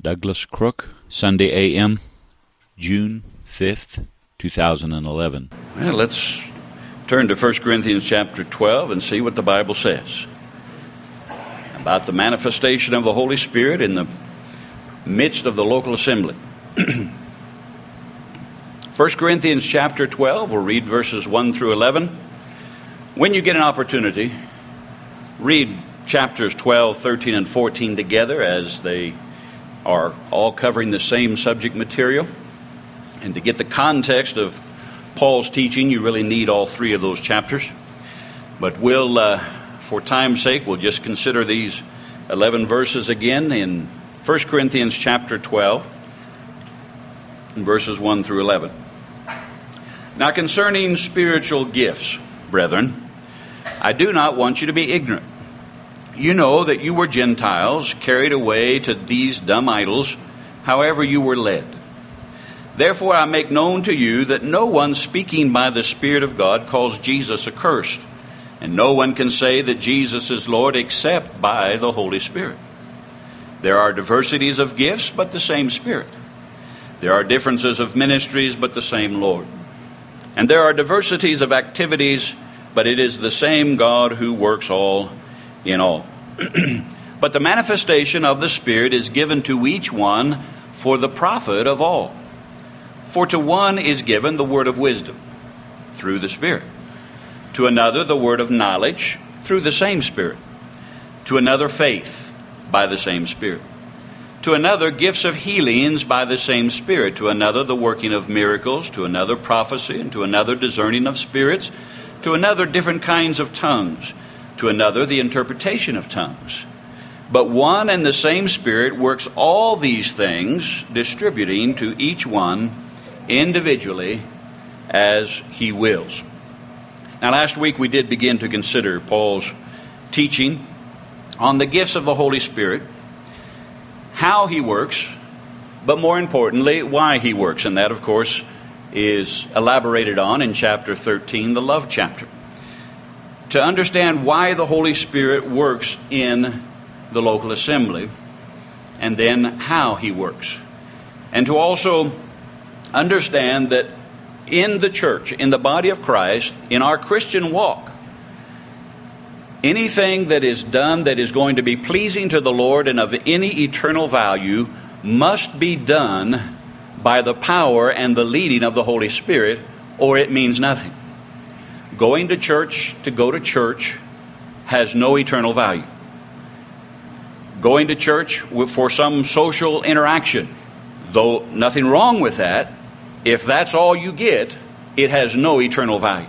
Douglas Crook, Sunday AM, June 5th, 2011. Well, let's turn to 1 Corinthians chapter 12 and see what the Bible says about the manifestation of the Holy Spirit in the midst of the local assembly. 1 Corinthians chapter 12, we'll read verses 1 through 11. When you get an opportunity, read chapters 12, 13, and 14 together, as they are all covering the same subject material. And to get the context of Paul's teaching, you really need all three of those chapters. But we'll, for time's sake, we'll just consider these 11 verses again in 1 Corinthians chapter 12, verses 1 through 11. Now concerning spiritual gifts, brethren, I do not want you to be ignorant. You know that you were Gentiles, carried away to these dumb idols, however you were led. Therefore I make known to you that no one speaking by the Spirit of God calls Jesus accursed, and no one can say that Jesus is Lord except by the Holy Spirit. There are diversities of gifts, but the same Spirit. There are differences of ministries, but the same Lord. And there are diversities of activities, but it is the same God who works all in all. But the manifestation of the Spirit is given to each one for the profit of all. For to one is given the word of wisdom through the Spirit, to another the word of knowledge through the same Spirit, to another faith by the same Spirit, to another gifts of healings by the same Spirit, to another the working of miracles, to another prophecy, and to another discerning of spirits, to another different kinds of tongues, to another the interpretation of tongues. But one and the same Spirit works all these things, distributing to each one individually as he wills. Now last week we did begin to consider Paul's teaching on the gifts of the Holy Spirit, how he works, but more importantly, why he works. And that, of course, is elaborated on in chapter 13, the love chapter. To understand why the Holy Spirit works in the local assembly, and then how he works. And to also understand that in the church, in the body of Christ, in our Christian walk, anything that is done that is going to be pleasing to the Lord and of any eternal value must be done by the power and the leading of the Holy Spirit, or it means nothing. Going to church to go to church has no eternal value. Going to church for some social interaction, though nothing wrong with that, if that's all you get, it has no eternal value.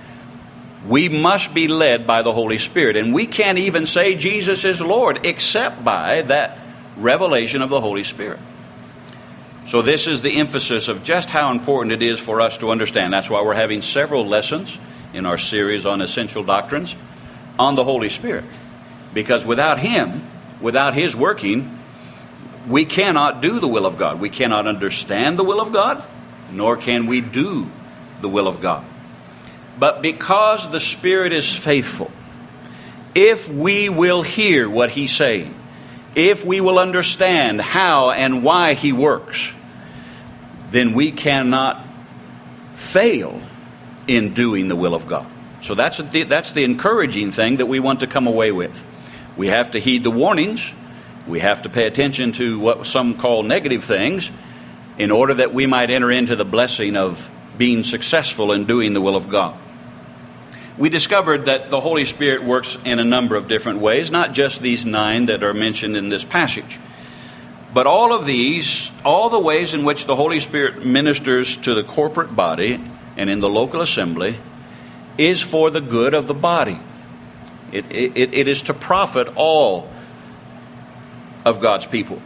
We must be led by the Holy Spirit, and we can't even say Jesus is Lord except by that revelation of the Holy Spirit. So this is the emphasis of just how important it is for us to understand. That's why we're having several lessons in our series on essential doctrines on the Holy Spirit. Because without Him, without His working, we cannot do the will of God. We cannot understand the will of God, nor can we do the will of God. But because the Spirit is faithful, if we will hear what He's saying, if we will understand how and why He works, then we cannot fail in doing the will of God. So that's the encouraging thing that we want to come away with. We have to heed the warnings. We have to pay attention to what some call negative things in order that we might enter into the blessing of being successful in doing the will of God. We discovered that the Holy Spirit works in a number of different ways, not just these 9 that are mentioned in this passage. But all of these, all the ways in which the Holy Spirit ministers to the corporate body and in the local assembly, is for the good of the body. It is to profit all of God's people.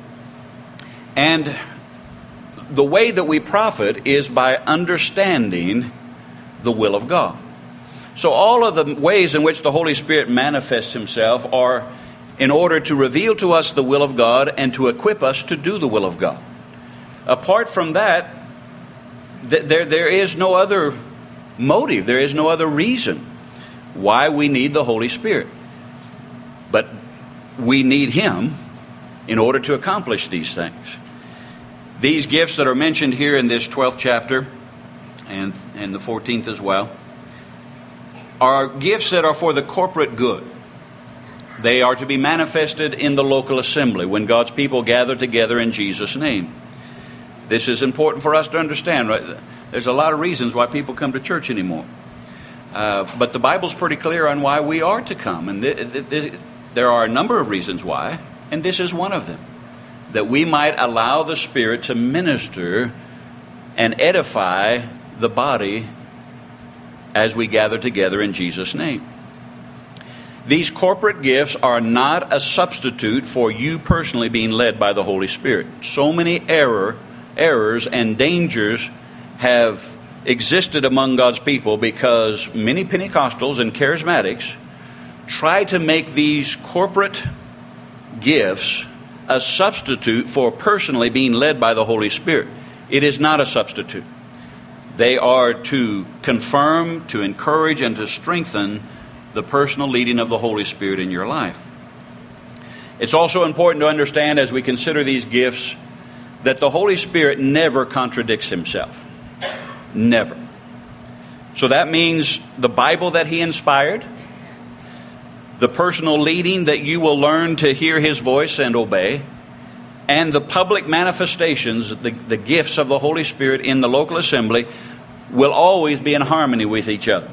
And the way that we profit is by understanding the will of God. So all of the ways in which the Holy Spirit manifests Himself are in order to reveal to us the will of God and to equip us to do the will of God. Apart from that, there is no other motive, there is no other reason why we need the Holy Spirit. But we need Him in order to accomplish these things. These gifts that are mentioned here in this 12th chapter and the 14th as well are gifts that are for the corporate good. They are to be manifested in the local assembly when God's people gather together in Jesus' name. This is important for us to understand. Right? There's a lot of reasons why people come to church anymore. But the Bible's pretty clear on why we are to come. And there are a number of reasons why, and this is one of them. That we might allow the Spirit to minister and edify the body as we gather together in Jesus' name. These corporate gifts are not a substitute for you personally being led by the Holy Spirit. So many errors and dangers have existed among God's people because many Pentecostals and charismatics try to make these corporate gifts a substitute for personally being led by the Holy Spirit. It is not a substitute. They are to confirm, to encourage, and to strengthen the personal leading of the Holy Spirit in your life. It's also important to understand as we consider these gifts that the Holy Spirit never contradicts Himself. Never. So that means the Bible that He inspired, the personal leading that you will learn to hear His voice and obey, and the public manifestations, the gifts of the Holy Spirit in the local assembly will always be in harmony with each other.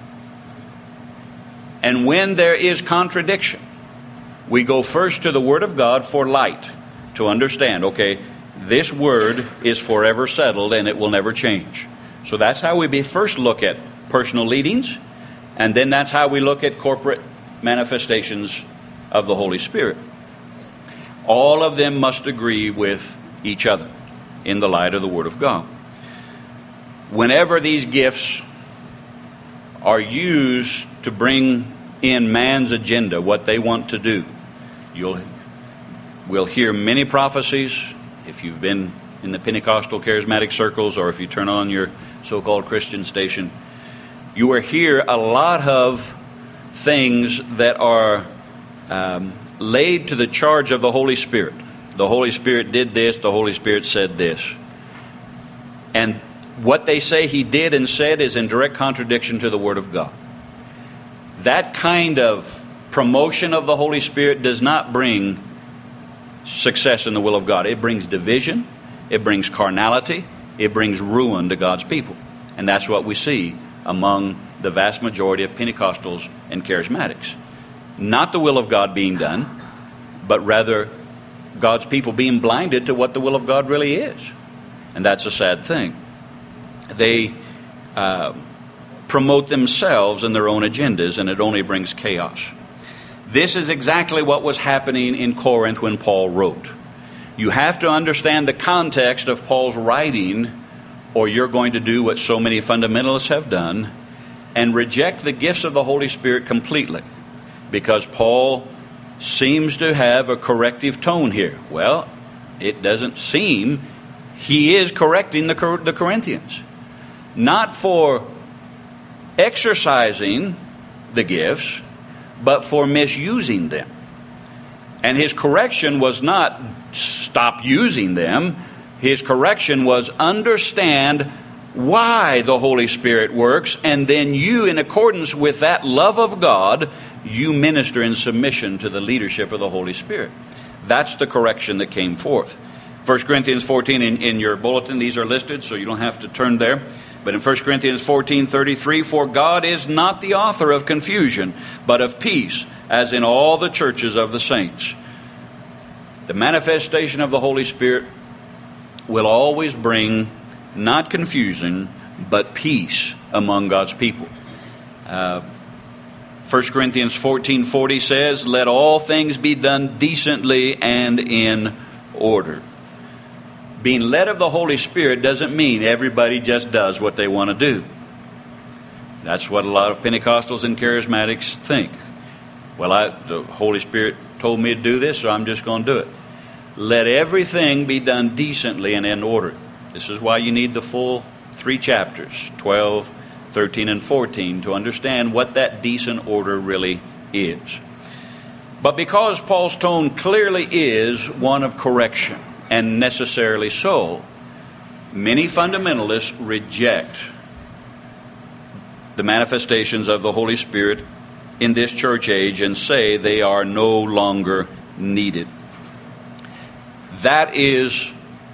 And when there is contradiction, we go first to the Word of God for light, to understand, okay, this Word is forever settled and it will never change. So that's how we first look at personal leadings, and then that's how we look at corporate manifestations of the Holy Spirit. All of them must agree with each other in the light of the Word of God. Whenever these gifts are used to bring in man's agenda, what they want to do, we'll hear many prophecies. If you've been in the Pentecostal charismatic circles, or if you turn on your so-called Christian station, you will hear a lot of things that are laid to the charge of the Holy Spirit. The Holy Spirit did this, the Holy Spirit said this. And what they say He did and said is in direct contradiction to the Word of God. That kind of promotion of the Holy Spirit does not bring success in the will of God. It brings division, it brings carnality, it brings ruin to God's people. And that's what we see among the vast majority of Pentecostals and charismatics. Not the will of God being done, but rather God's people being blinded to what the will of God really is. And that's a sad thing. They promote themselves and their own agendas, and it only brings chaos. This is exactly what was happening in Corinth when Paul wrote. You have to understand the context of Paul's writing, or you're going to do what so many fundamentalists have done and reject the gifts of the Holy Spirit completely, because Paul seems to have a corrective tone here. Well, it doesn't seem. He is correcting the Corinthians, not for exercising the gifts, but for misusing them. And his correction was not stop using them. His correction was understand why the Holy Spirit works, and then you, in accordance with that love of God, you minister in submission to the leadership of the Holy Spirit. That's the correction that came forth. 1 Corinthians 14 in your bulletin, these are listed, so you don't have to turn there. But in 1 Corinthians 14:33, for God is not the author of confusion, but of peace, as in all the churches of the saints. The manifestation of the Holy Spirit will always bring not confusion, but peace among God's people. 1 Corinthians 14:40 says, let all things be done decently and in order. Being led of the Holy Spirit doesn't mean everybody just does what they want to do. That's what a lot of Pentecostals and charismatics think. Well, the Holy Spirit told me to do this, so I'm just going to do it. Let everything be done decently and in order. This is why you need the full 3 chapters, 12, 13, and 14, to understand what that decent order really is. But because Paul's tone clearly is one of correction, and necessarily so, many fundamentalists reject the manifestations of the Holy Spirit in this church age and say they are no longer needed. That is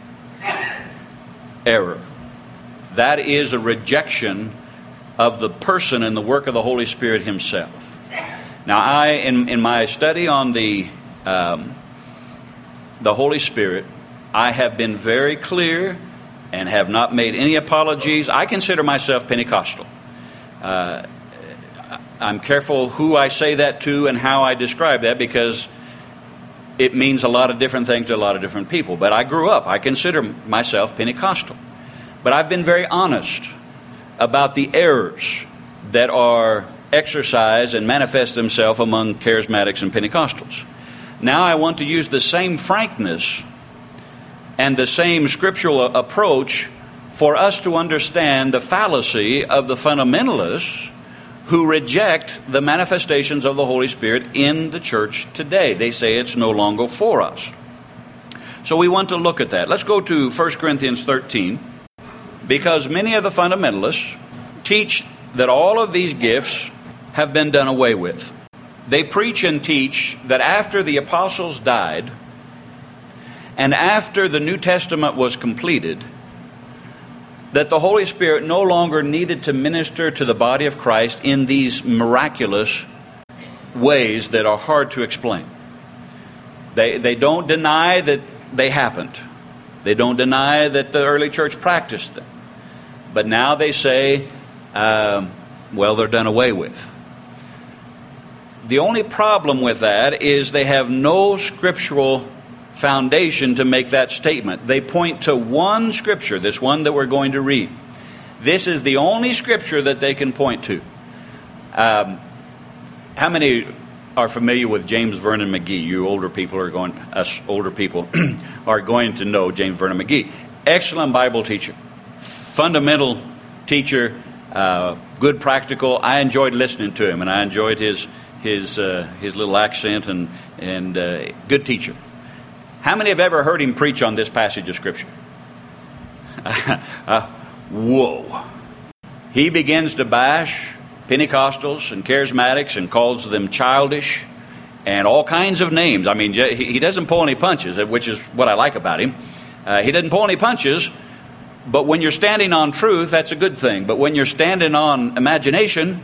error. That is a rejection of the person and the work of the Holy Spirit himself. Now, in my study on the Holy Spirit, I have been very clear and have not made any apologies. I consider myself Pentecostal. I'm careful who I say that to and how I describe that, because it means a lot of different things to a lot of different people. But I consider myself Pentecostal. But I've been very honest about the errors that are exercised and manifest themselves among charismatics and Pentecostals. Now I want to use the same frankness and the same scriptural approach for us to understand the fallacy of the fundamentalists who reject the manifestations of the Holy Spirit in the church today. They say it's no longer for us. So we want to look at that. Let's go to 1 Corinthians 13, because many of the fundamentalists teach that all of these gifts have been done away with. They preach and teach that after the apostles died and after the New Testament was completed, that the Holy Spirit no longer needed to minister to the body of Christ in these miraculous ways that are hard to explain. They don't deny that they happened. They don't deny that the early church practiced them. But now they say, they're done away with. The only problem with that is they have no scriptural foundation to make that statement. They point to one scripture, this one that we're going to read. This is the only scripture that they can point to. How many are familiar with James Vernon McGee? You older people are going to know James Vernon McGee. Excellent Bible teacher, fundamental teacher, good practical. I enjoyed listening to him, and I enjoyed his little accent and good teacher. How many have ever heard him preach on this passage of Scripture? Whoa. He begins to bash Pentecostals and charismatics and calls them childish and all kinds of names. I mean, he doesn't pull any punches, which is what I like about him. He doesn't pull any punches, but when you're standing on truth, that's a good thing. But when you're standing on imagination,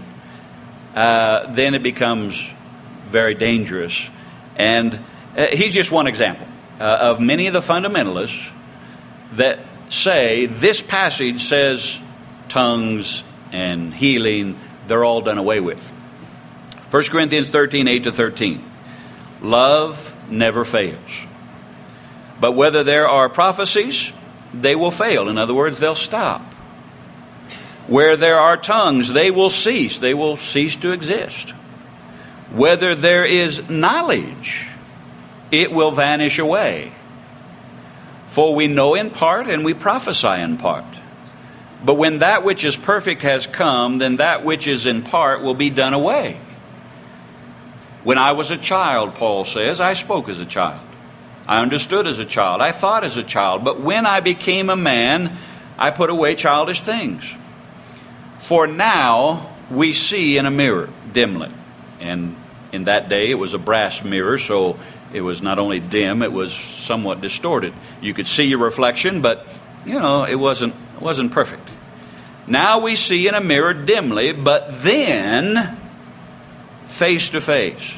then it becomes very dangerous. And he's just one example of many of the fundamentalists that say this passage says tongues and healing, they're all done away with. 1 Corinthians 13, 8-13. Love never fails. But whether there are prophecies, they will fail. In other words, they'll stop. Where there are tongues, they will cease. They will cease to exist. Whether there is knowledge, it will vanish away. For we know in part and we prophesy in part. But when that which is perfect has come, then that which is in part will be done away. When I was a child, Paul says, I spoke as a child. I understood as a child. I thought as a child. But when I became a man, I put away childish things. For now we see in a mirror, dimly. And in that day it was a brass mirror, so it was not only dim, it was somewhat distorted. You could see your reflection, but, it wasn't perfect. Now we see in a mirror dimly, but then face to face.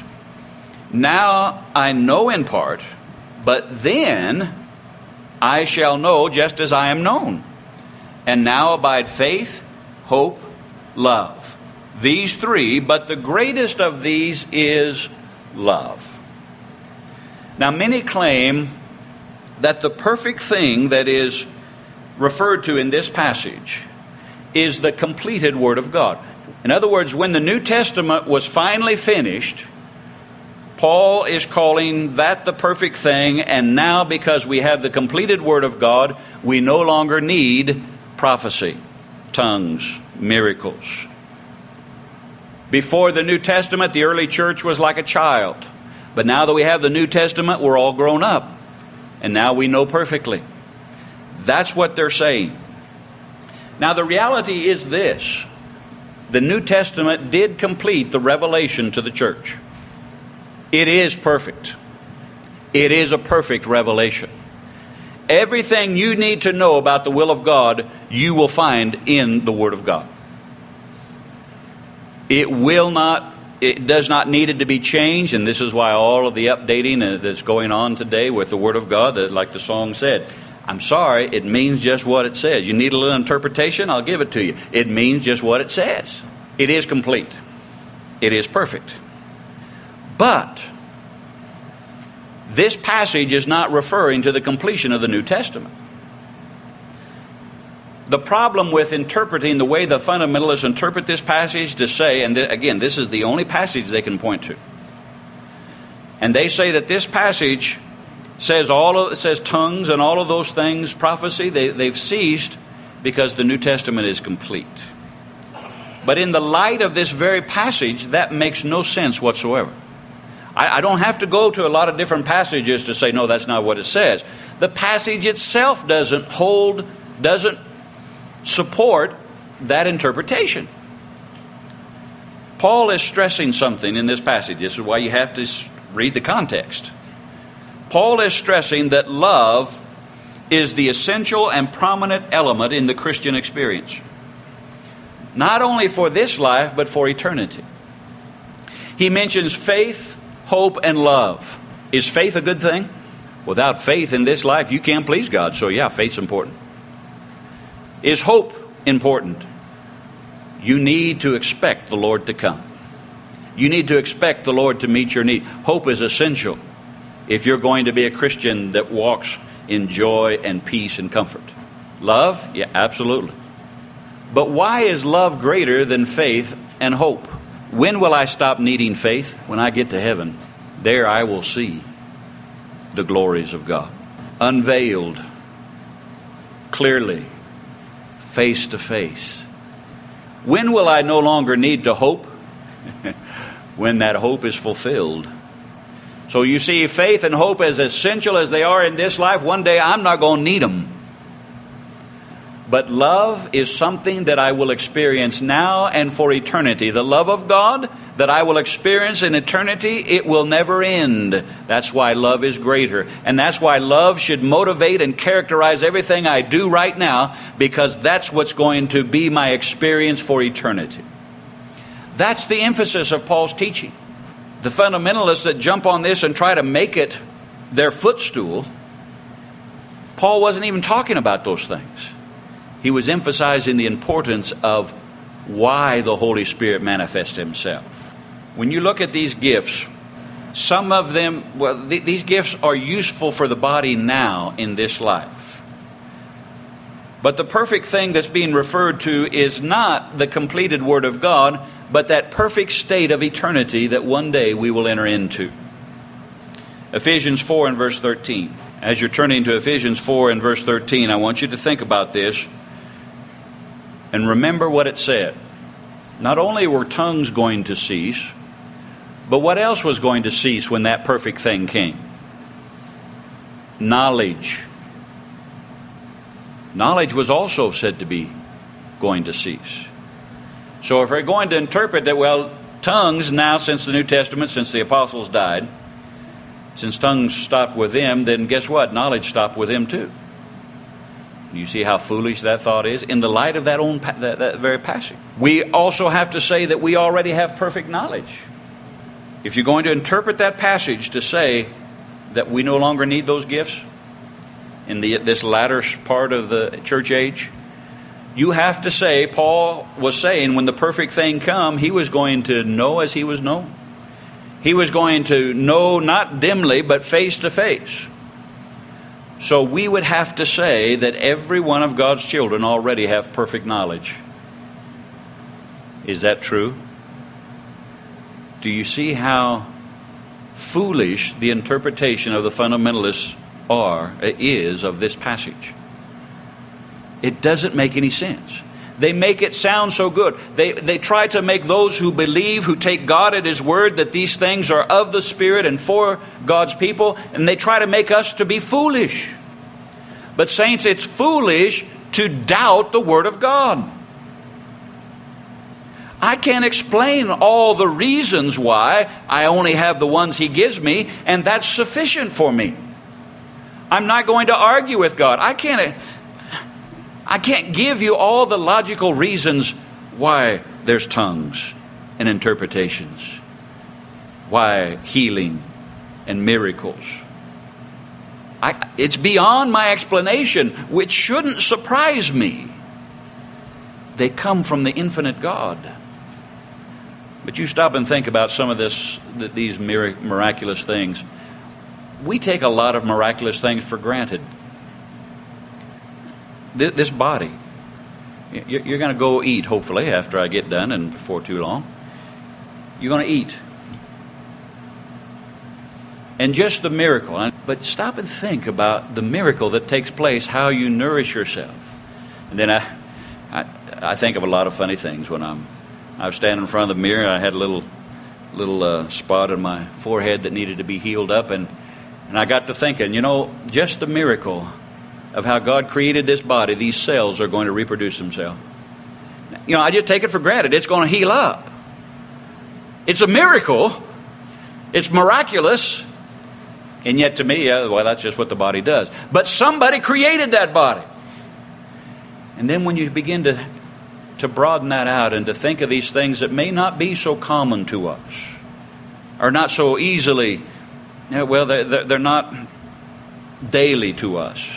Now I know in part, but then I shall know just as I am known. And now abide faith, hope, love. These three, but the greatest of these is love. Now, many claim that the perfect thing that is referred to in this passage is the completed Word of God. In other words, when the New Testament was finally finished, Paul is calling that the perfect thing, and now because we have the completed Word of God, we no longer need prophecy, tongues, miracles. Before the New Testament, the early church was like a child. But now that we have the New Testament, we're all grown up. And now we know perfectly. That's what they're saying. Now the reality is this. The New Testament did complete the revelation to the church. It is perfect. It is a perfect revelation. Everything you need to know about the will of God, you will find in the Word of God. It does not need it to be changed, and this is why all of the updating that's going on today with the Word of God, like the song said, I'm sorry, it means just what it says. You need a little interpretation? I'll give it to you. It means just what it says. It is complete. It is perfect. But this passage is not referring to the completion of the New Testament. The problem with interpreting the way the fundamentalists interpret this passage to say, and again, this is the only passage they can point to. And they say that this passage says tongues and all of those things, prophecy, they've ceased because the New Testament is complete. But in the light of this very passage, that makes no sense whatsoever. I don't have to go to a lot of different passages to say, no, that's not what it says. The passage itself doesn't support that interpretation. Paul is stressing something in this passage. This is why you have to read the context. Paul is stressing that love is the essential and prominent element in the Christian experience. Not only for this life, but for eternity. He mentions faith, hope, and love. Is faith a good thing? Without faith in this life, you can't please God. So yeah, faith's important. Is hope important? You need to expect the Lord to come. You need to expect the Lord to meet your need. Hope is essential if you're going to be a Christian that walks in joy and peace and comfort. Love? Yeah, absolutely. But why is love greater than faith and hope? When will I stop needing faith? When I get to heaven. There I will see the glories of God. Unveiled, clearly, face to face. When will I no longer need to hope? When that hope is fulfilled. So you see, faith and hope, as essential as they are in this life, one day I'm not going to need them. But love is something that I will experience now and for eternity. The love of God that I will experience in eternity, it will never end. That's why love is greater. And that's why love should motivate and characterize everything I do right now, because that's what's going to be my experience for eternity. That's the emphasis of Paul's teaching. The fundamentalists that jump on this and try to make it their footstool, Paul wasn't even talking about those things. He was emphasizing the importance of why the Holy Spirit manifests Himself. When you look at these gifts, some of them, these gifts are useful for the body now in this life. But the perfect thing that's being referred to is not the completed Word of God, but that perfect state of eternity that one day we will enter into. Ephesians 4 and verse 13. As you're turning to Ephesians 4 and verse 13, I want you to think about this and remember what it said. Not only were tongues going to cease, but what else was going to cease when that perfect thing came? Knowledge. Knowledge was also said to be going to cease. So if we're going to interpret that, well, tongues now, since the New Testament, since the apostles died, since tongues stopped with them, then guess what? Knowledge stopped with them too. You see how foolish that thought is in the light of that very passage. We also have to say that we already have perfect knowledge. If you're going to interpret that passage to say that we no longer need those gifts in this latter part of the church age, you have to say, Paul was saying, when the perfect thing come, he was going to know as he was known. He was going to know not dimly, but face to face. So we would have to say that every one of God's children already have perfect knowledge. Is that true? Do you see how foolish the interpretation of the fundamentalists is of this passage? It doesn't make any sense. They make it sound so good. They try to make those who believe, who take God at His word, that these things are of the Spirit and for God's people, and they try to make us to be foolish. But saints, it's foolish to doubt the Word of God. I can't explain all the reasons why. I only have the ones He gives me, and that's sufficient for me. I'm not going to argue with God. I can't give you all the logical reasons why there's tongues and interpretations, why healing and miracles. It's beyond my explanation, which shouldn't surprise me. They come from the infinite God. But you stop and think about some of these miraculous things. We take a lot of miraculous things for granted. This body. You're going to go eat, hopefully, after I get done and before too long. You're going to eat. And just the miracle. But stop and think about the miracle that takes place, how you nourish yourself. And then I think of a lot of funny things when I was standing in front of the mirror. I had a little spot on my forehead that needed to be healed up, and I got to thinking, just the miracle of how God created this body. These cells are going to reproduce themselves. I just take it for granted. It's going to heal up. It's a miracle. It's miraculous. And yet to me, that's just what the body does. But somebody created that body. And then when you begin to broaden that out and to think of these things that may not be so common to us, or not so easily, they're not daily to us.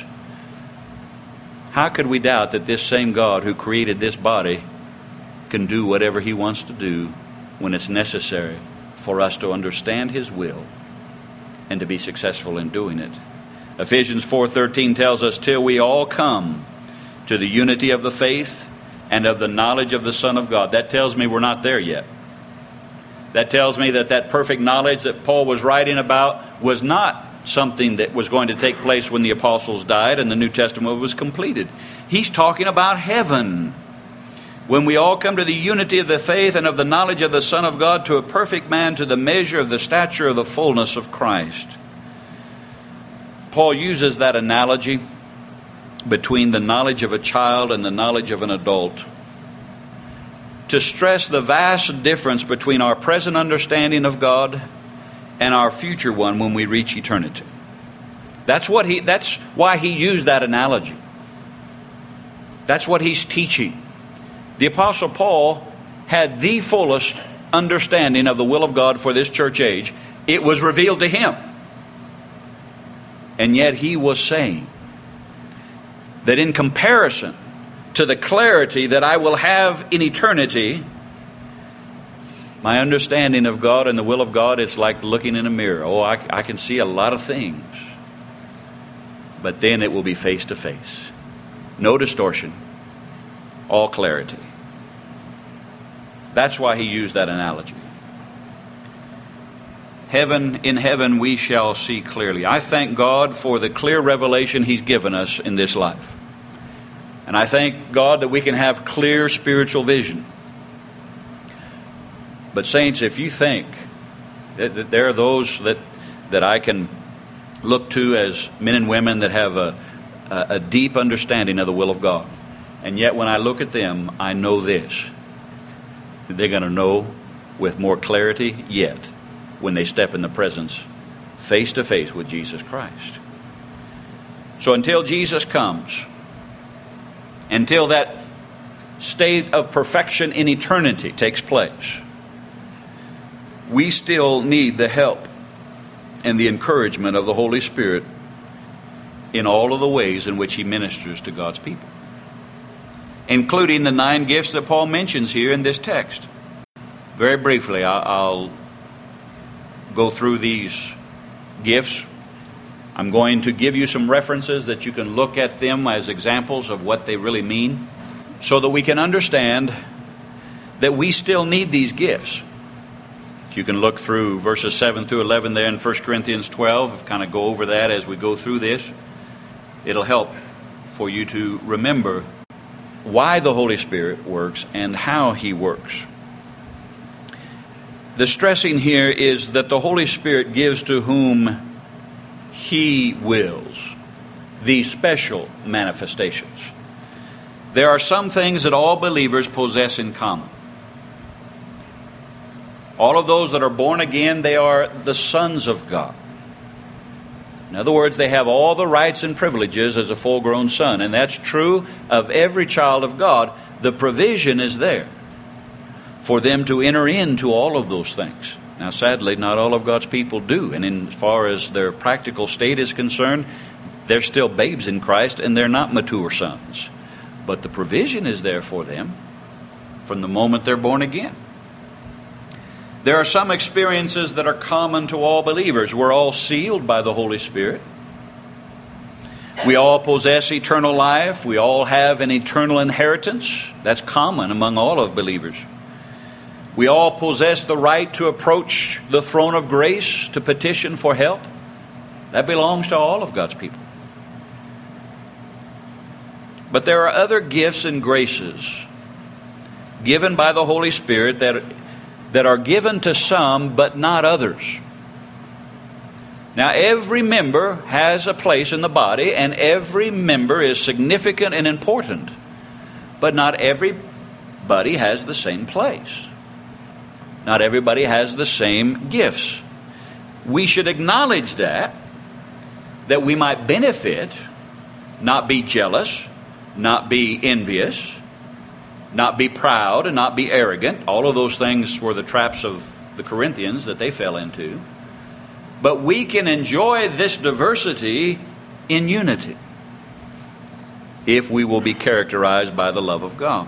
How could we doubt that this same God who created this body can do whatever He wants to do when it's necessary for us to understand His will and to be successful in doing it? Ephesians 4:13 tells us, till we all come to the unity of the faith and of the knowledge of the Son of God. That tells me we're not there yet. That tells me that perfect knowledge that Paul was writing about was not something that was going to take place when the apostles died and the New Testament was completed. He's talking about heaven. When we all come to the unity of the faith and of the knowledge of the Son of God, to a perfect man, to the measure of the stature of the fullness of Christ. Paul uses that analogy between the knowledge of a child and the knowledge of an adult to stress the vast difference between our present understanding of God and our future one when we reach eternity. That's why he used that analogy. That's what he's teaching. The Apostle Paul had the fullest understanding of the will of God for this church age. It was revealed to him. And yet he was saying that in comparison to the clarity that I will have in eternity, my understanding of God and the will of God is like looking in a mirror. I can see a lot of things. But then it will be face to face. No distortion. All clarity. That's why he used that analogy. In heaven we shall see clearly. I thank God for the clear revelation He's given us in this life. And I thank God that we can have clear spiritual vision. But saints, if you think that there are those that I can look to as men and women that have a deep understanding of the will of God, and yet when I look at them, I know this. They're going to know with more clarity yet when they step in the presence face to face with Jesus Christ. So until Jesus comes, until that state of perfection in eternity takes place, we still need the help and the encouragement of the Holy Spirit in all of the ways in which He ministers to God's people, including the 9 gifts that Paul mentions here in this text. Very briefly, I'll go through these gifts. I'm going to give you some references that you can look at them as examples of what they really mean, so that we can understand that we still need these gifts. If you can look through verses 7 through 11 there in 1 Corinthians 12, kind of go over that as we go through this. It'll help for you to remember why the Holy Spirit works and how He works. The stressing here is that the Holy Spirit gives to whom He wills these special manifestations. There are some things that all believers possess in common. All of those that are born again, they are the sons of God. In other words, they have all the rights and privileges as a full-grown son. And that's true of every child of God. The provision is there for them to enter into all of those things. Now, sadly, not all of God's people do. And as far as their practical state is concerned, they're still babes in Christ and they're not mature sons. But the provision is there for them from the moment they're born again. There are some experiences that are common to all believers. We're all sealed by the Holy Spirit. We all possess eternal life. We all have an eternal inheritance. That's common among all of believers. We all possess the right to approach the throne of grace to petition for help. That belongs to all of God's people. But there are other gifts and graces given by the Holy Spirit that are given to some but not others. Now, every member has a place in the body, and every member is significant and important. But not everybody has the same place. Not everybody has the same gifts. We should acknowledge that we might benefit, not be jealous, not be envious, not be proud, and not be arrogant. All of those things were the traps of the Corinthians that they fell into. But we can enjoy this diversity in unity if we will be characterized by the love of God.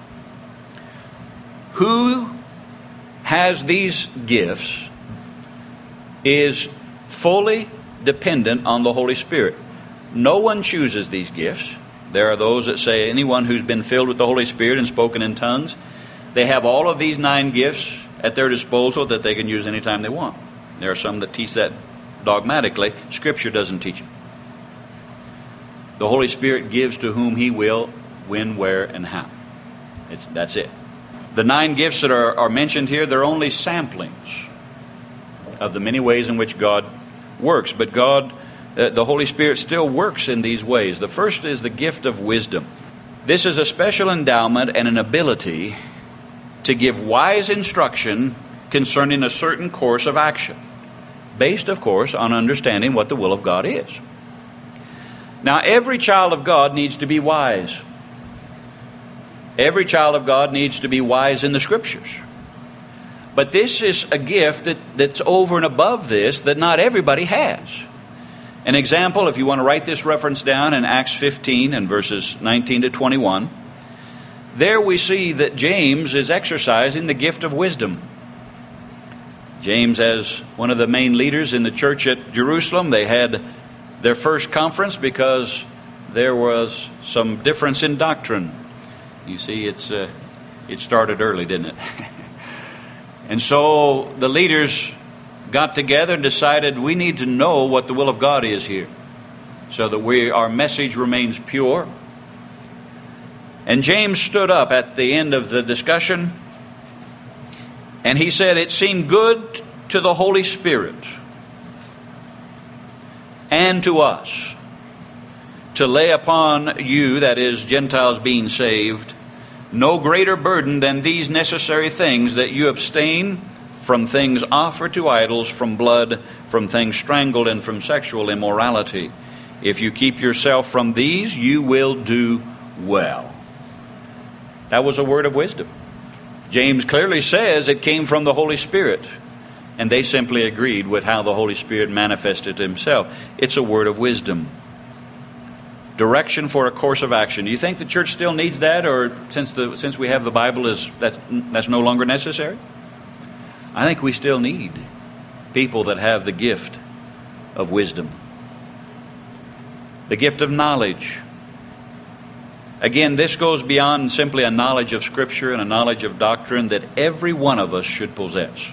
Who has these gifts is fully dependent on the Holy Spirit. No one chooses these gifts. There are those that say anyone who's been filled with the Holy Spirit and spoken in tongues, they have all of these 9 gifts at their disposal that they can use anytime they want. There are some that teach that dogmatically. Scripture doesn't teach it. The Holy Spirit gives to whom He will, when, where, and how. That's it. The 9 gifts that are mentioned here, they're only samplings of the many ways in which God works. But the Holy Spirit still works in these ways. The first is the gift of wisdom. This is a special endowment and an ability to give wise instruction concerning a certain course of action, based, of course, on understanding what the will of God is. Now, every child of God needs to be wise. Every child of God needs to be wise in the Scriptures. But this is a gift that's over and above this that not everybody has. An example, if you want to write this reference down in Acts 15 and verses 19 to 21, there we see that James is exercising the gift of wisdom. James, as one of the main leaders in the church at Jerusalem, they had their first conference because there was some difference in doctrine. You see, it started early, didn't it? And so the leaders got together and decided we need to know what the will of God is here so that our message remains pure. And James stood up at the end of the discussion and he said, "It seemed good to the Holy Spirit and to us to lay upon you," that is, Gentiles being saved, "no greater burden than these necessary things, that you abstain from things offered to idols, from blood, from things strangled, and from sexual immorality. If you keep yourself from these, you will do well." That was a word of wisdom. James clearly says it came from the Holy Spirit, and they simply agreed with how the Holy Spirit manifested Himself. It's a word of wisdom. Direction for a course of action. Do you think the church still needs that, or since we have the Bible, that's no longer necessary? I think we still need people that have the gift of wisdom. The gift of knowledge. Again, this goes beyond simply a knowledge of Scripture and a knowledge of doctrine that every one of us should possess.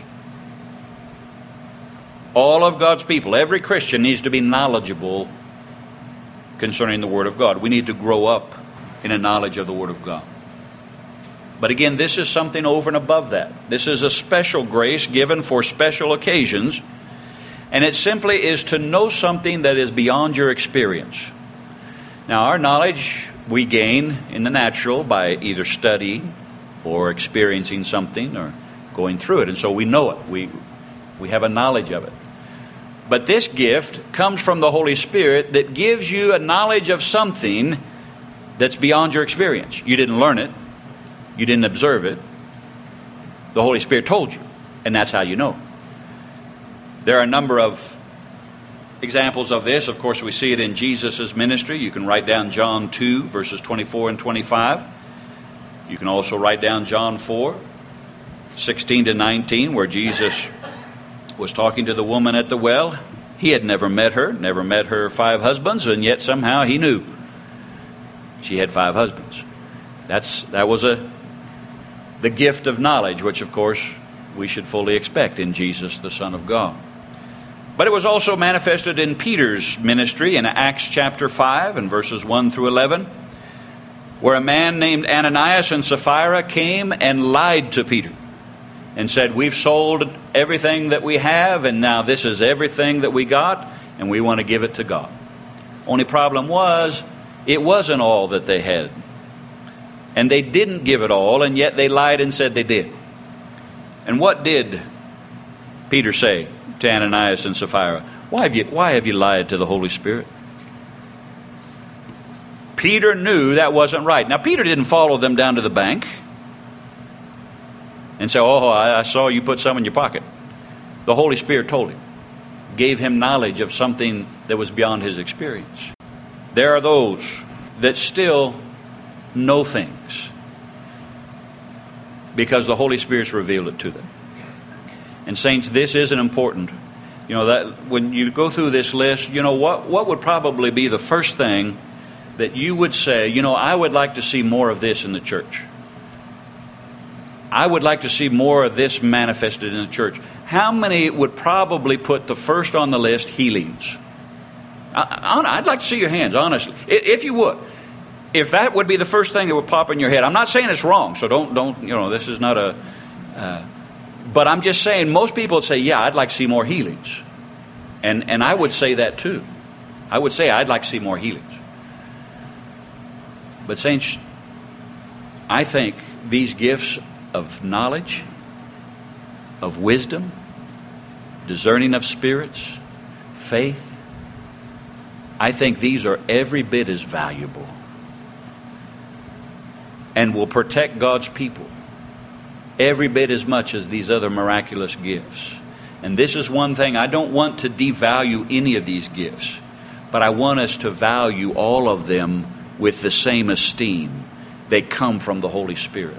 All of God's people, every Christian needs to be knowledgeable concerning the Word of God. We need to grow up in a knowledge of the Word of God. But again, this is something over and above that. This is a special grace given for special occasions, and it simply is to know something that is beyond your experience. Now, our knowledge we gain in the natural by either studying or experiencing something or going through it, and so we know it. We have a knowledge of it. But this gift comes from the Holy Spirit that gives you a knowledge of something that's beyond your experience. You didn't learn it. You didn't observe it. The Holy Spirit told you, and that's how you know. There are a number of examples of this. Of course, we see it in Jesus' ministry. You can write down John 2, verses 24 and 25. You can also write down John 4, 16 to 19, where Jesus was talking to the woman at the well. He had never met her 5 husbands, and yet somehow he knew she had 5 husbands. That was the gift of knowledge, which of course we should fully expect in Jesus, the Son of God. But it was also manifested in Peter's ministry in Acts chapter 5 and verses 1 through 11, where a man named Ananias and Sapphira came and lied to Peter and said, "We've sold everything that we have, and now this is everything that we got, and we want to give it to God." Only problem was, it wasn't all that they had. And they didn't give it all, and yet they lied and said they did. And what did Peter say to Ananias and Sapphira? Why have you lied to the Holy Spirit? Peter knew that wasn't right. Now, Peter didn't follow them down to the bank and say, "Oh, I saw you put some in your pocket." The Holy Spirit told him, gave him knowledge of something that was beyond his experience. There are those that still know things because the Holy Spirit's revealed it to them. And saints, this isn't important. That when you go through this list, what would probably be the first thing that you would say, I would like to see more of this in the church. I would like to see more of this manifested in the church. How many would probably put the first on the list, healings? I'd like to see your hands, honestly. If you would. If that would be the first thing that would pop in your head. I'm not saying it's wrong, so don't this is not a... but I'm just saying, most people would say, yeah, I'd like to see more healings. And I would say that too. I would say I'd like to see more healings. But saints, I think these gifts of knowledge, of wisdom, discerning of spirits, faith, I think these are every bit as valuable and will protect God's people every bit as much as these other miraculous gifts. And this is one thing, I don't want to devalue any of these gifts, but I want us to value all of them with the same esteem. They come from the Holy Spirit.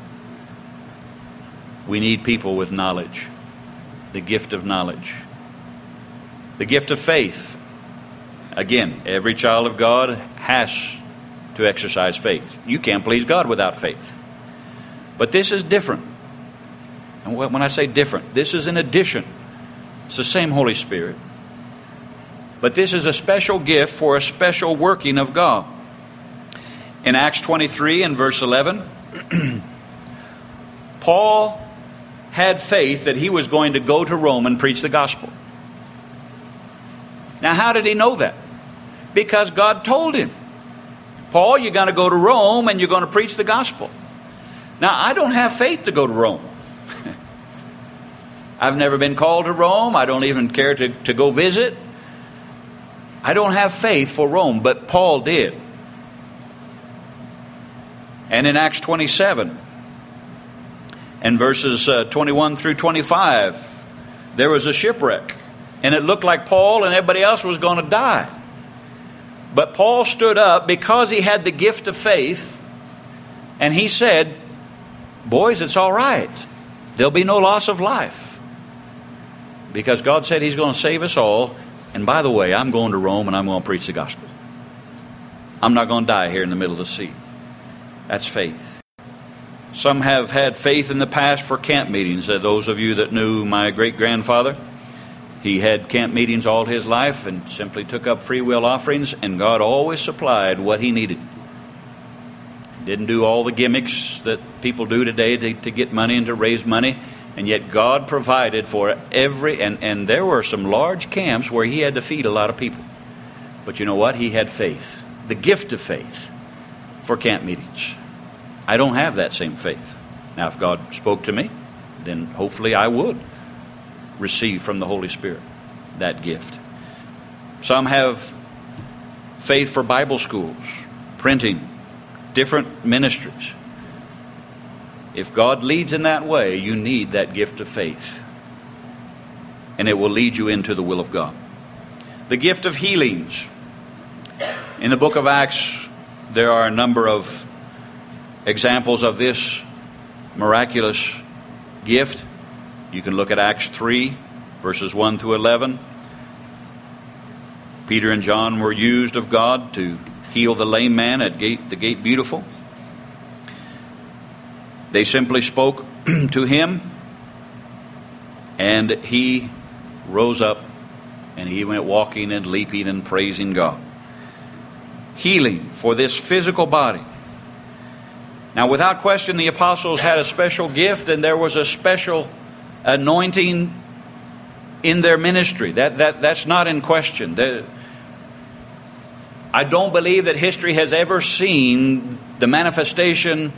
We need people with knowledge, the gift of knowledge. The gift of faith. Again, every child of God has to exercise faith. You can't please God without faith. But this is different. And when I say different, this is an addition. It's the same Holy Spirit. But this is a special gift for a special working of God. In Acts 23 and verse 11, Paul had faith that he was going to go to Rome and preach the gospel. Now, how did he know that? Because God told him, Paul, you're going to go to Rome and you're going to preach the gospel. Now, I don't have faith to go to Rome. I've never been called to Rome. I don't even care to go visit. I don't have faith for Rome, but Paul did. And in Acts 27 and verses 21 through 25, there was a shipwreck. And it looked like Paul and everybody else was going to die. But Paul stood up because he had the gift of faith. And he said, boys, it's all right. There'll be no loss of life. Because God said he's going to save us all. And by the way, I'm going to Rome and I'm going to preach the gospel. I'm not going to die here in the middle of the sea. That's faith. Some have had faith in the past for camp meetings. Those of you that knew my great-grandfather, he had camp meetings all his life and simply took up free will offerings, and God always supplied what he needed. Didn't do all the gimmicks that people do today to get money and to raise money. And yet God provided for every, and there were some large camps where he had to feed a lot of people. But you know what? He had faith, the gift of faith for camp meetings. I don't have that same faith. Now, if God spoke to me, then hopefully I would receive from the Holy Spirit that gift. Some have faith for Bible schools, printing, different ministries. If God leads in that way, you need that gift of faith. And it will lead you into the will of God. The gift of healings. In the book of Acts, there are a number of examples of this miraculous gift. You can look at Acts 3, verses 1 through 11. Peter and John were used of God to heal the lame man at the Gate Beautiful. They simply spoke to him, and he rose up, and he went walking and leaping and praising God. Healing for this physical body. Now, without question, the apostles had a special gift, and there was a special anointing in their ministry. That's not in question. I don't believe that history has ever seen the manifestation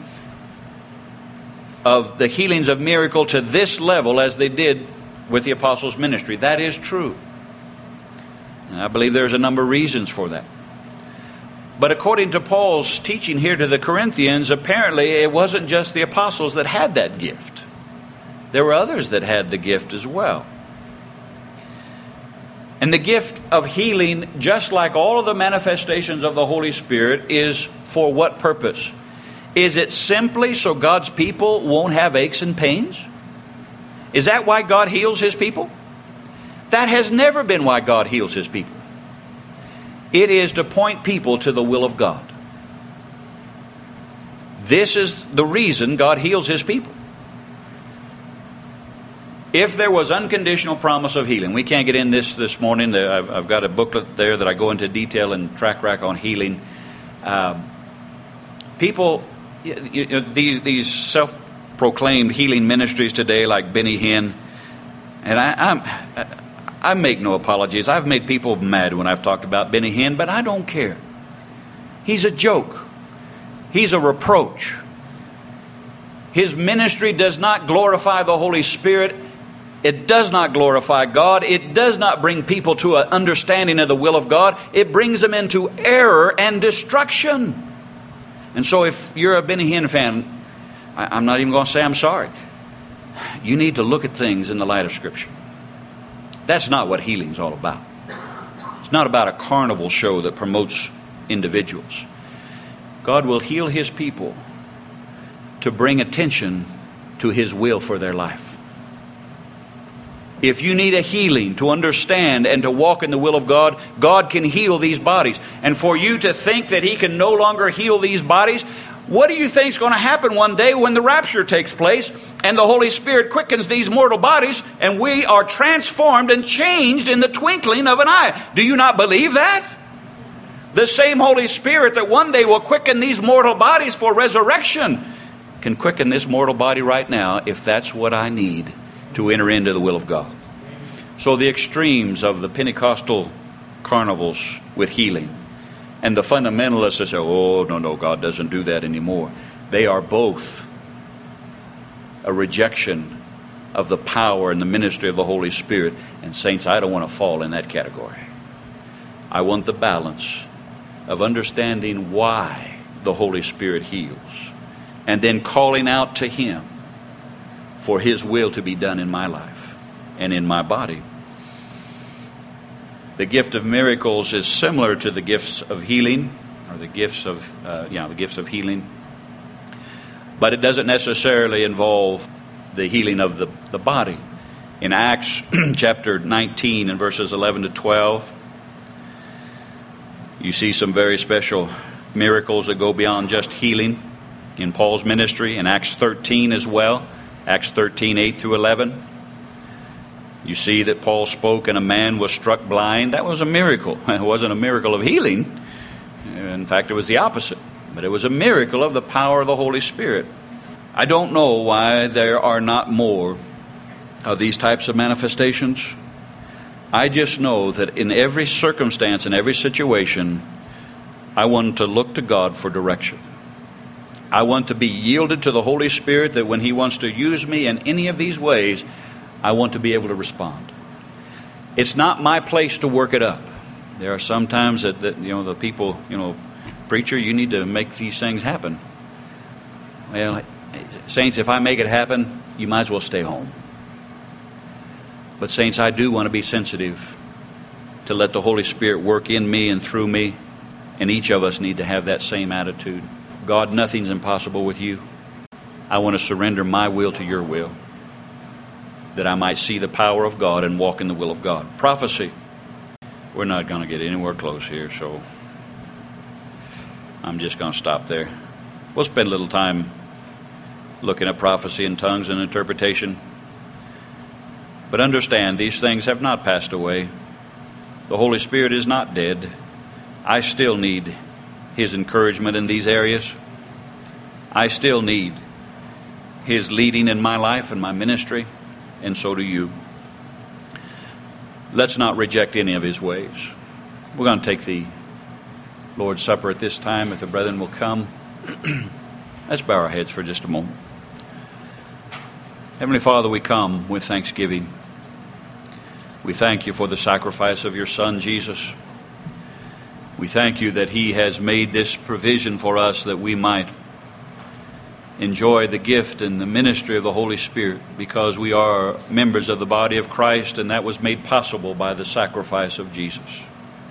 of the healings of miracle to this level as they did with the apostles' ministry. That is true. And I believe there's a number of reasons for that. But according to Paul's teaching here to the Corinthians, apparently it wasn't just the apostles that had that gift. There were others that had the gift as well. And the gift of healing, just like all of the manifestations of the Holy Spirit, is for what purpose? Is it simply so God's people won't have aches and pains? Is that why God heals His people? That has never been why God heals His people. It is to point people to the will of God. This is the reason God heals His people. If there was unconditional promise of healing, we can't get in this morning. I've got a booklet there that I go into detail and track on healing. People, these self-proclaimed healing ministries today, like Benny Hinn, and I make no apologies. I've made people mad when I've talked about Benny Hinn, but I don't care. He's a joke. He's a reproach. His ministry does not glorify the Holy Spirit. It does not glorify God. It does not bring people to an understanding of the will of God. It brings them into error and destruction. And so if you're a Benny Hinn fan, I'm not even going to say I'm sorry. You need to look at things in the light of Scripture. That's not what healing's all about. It's not about a carnival show that promotes individuals. God will heal His people to bring attention to His will for their life. If you need a healing to understand and to walk in the will of God, God can heal these bodies. And for you to think that He can no longer heal these bodies, what do you think is going to happen one day when the rapture takes place and the Holy Spirit quickens these mortal bodies and we are transformed and changed in the twinkling of an eye? Do you not believe that? The same Holy Spirit that one day will quicken these mortal bodies for resurrection can quicken this mortal body right now if that's what I need to enter into the will of God. So the extremes of the Pentecostal carnivals with healing and the fundamentalists that say, oh, no, God doesn't do that anymore. They are both a rejection of the power and the ministry of the Holy Spirit. And saints, I don't want to fall in that category. I want the balance of understanding why the Holy Spirit heals and then calling out to Him for His will to be done in my life and in my body. The gift of miracles is similar to the gifts of healing, or the gifts of healing, but it doesn't necessarily involve the healing of the body. In Acts chapter 19 and verses 11 to 12, you see some very special miracles that go beyond just healing in Paul's ministry. In Acts 13 as well, Acts 13, 8 through 11. You see that Paul spoke and a man was struck blind. That was a miracle. It wasn't a miracle of healing. In fact, it was the opposite. But it was a miracle of the power of the Holy Spirit. I don't know why there are not more of these types of manifestations. I just know that in every circumstance, in every situation, I want to look to God for direction. I want to be yielded to the Holy Spirit, that when He wants to use me in any of these ways, I want to be able to respond. It's not my place to work it up. There are some times that the people, preacher, you need to make these things happen. Well, saints, if I make it happen, you might as well stay home. But saints, I do want to be sensitive to let the Holy Spirit work in me and through me, and each of us need to have that same attitude. God, nothing's impossible with you. I want to surrender my will to your will, that I might see the power of God and walk in the will of God. Prophecy. We're not going to get anywhere close here, so I'm just going to stop there. We'll spend a little time looking at prophecy and tongues and interpretation. But understand, these things have not passed away. The Holy Spirit is not dead. I still need His encouragement in these areas. I still need His leading in my life and my ministry, and so do you. Let's not reject any of His ways. We're going to take the Lord's Supper at this time, if the brethren will come. Let's bow our heads for just a moment. Heavenly Father, we come with thanksgiving. We thank you for the sacrifice of your Son, Jesus. We thank you that He has made this provision for us that we might enjoy the gift and the ministry of the Holy Spirit, because we are members of the body of Christ, and that was made possible by the sacrifice of Jesus.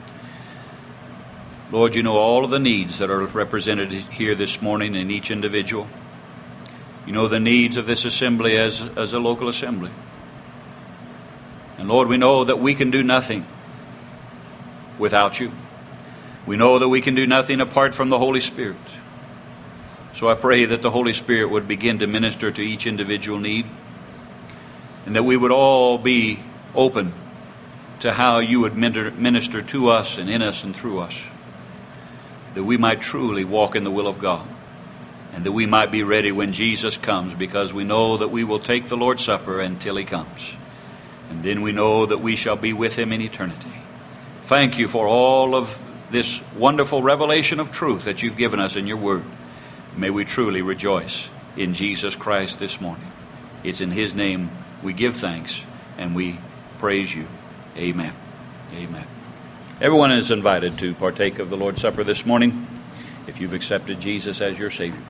Lord, you know all of the needs that are represented here this morning in each individual. You know the needs of this assembly as a local assembly. And Lord, we know that we can do nothing without you. We know that we can do nothing apart from the Holy Spirit. So I pray that the Holy Spirit would begin to minister to each individual need, and that we would all be open to how you would minister to us and in us and through us, that we might truly walk in the will of God, and that we might be ready when Jesus comes, because we know that we will take the Lord's Supper until He comes. And then we know that we shall be with Him in eternity. Thank you for all of this wonderful revelation of truth that you've given us in your word. May we truly rejoice in Jesus Christ this morning. It's in His name we give thanks and we praise you. Amen. Amen. Everyone is invited to partake of the Lord's Supper this morning if you've accepted Jesus as your Savior.